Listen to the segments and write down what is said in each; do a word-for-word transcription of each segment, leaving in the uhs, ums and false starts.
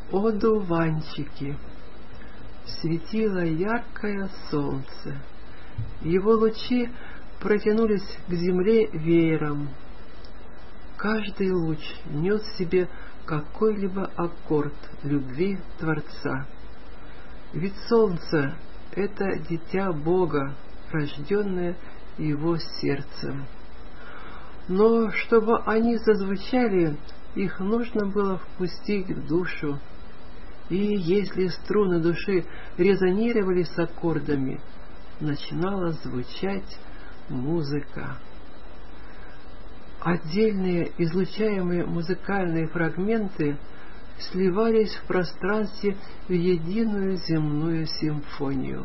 Одуванчики. Светило яркое солнце. Его лучи протянулись к земле веером. Каждый луч нес в себе какой-либо аккорд любви Творца. Ведь солнце — это дитя Бога, рожденное Его сердцем. Но чтобы они зазвучали, их нужно было впустить в душу. И если струны души резонировали с аккордами, начинала звучать музыка. Отдельные излучаемые музыкальные фрагменты сливались в пространстве в единую земную симфонию.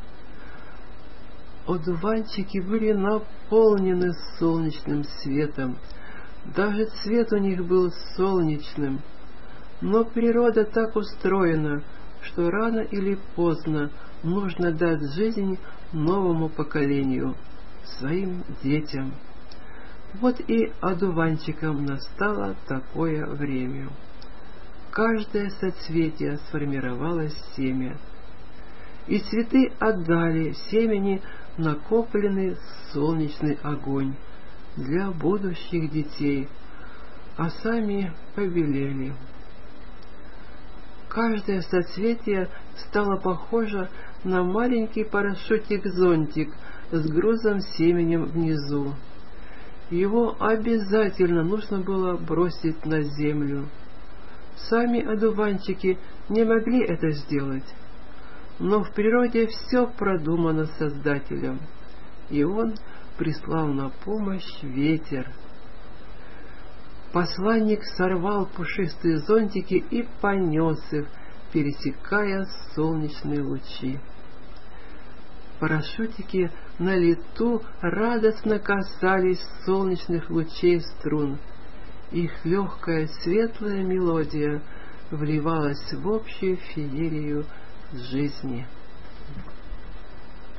Одуванчики были наполнены солнечным светом. Даже цвет у них был солнечным. Но природа так устроена, что рано или поздно нужно дать жизнь новому поколению, своим детям. Вот и одуванчикам настало такое время. Каждое соцветие сформировало семя, и цветы отдали семени накопленный солнечный огонь для будущих детей, а сами побелели. Каждое соцветие стало похоже на маленький парашютик-зонтик с грузом семенем внизу. Его обязательно нужно было бросить на землю. Сами одуванчики не могли это сделать, но в природе все продумано Создателем, и Он прислал на помощь ветер. Посланник сорвал пушистые зонтики и понес их, пересекая солнечные лучи. Парашютики на лету радостно касались солнечных лучей струн. Их легкая светлая мелодия вливалась в общую феерию жизни.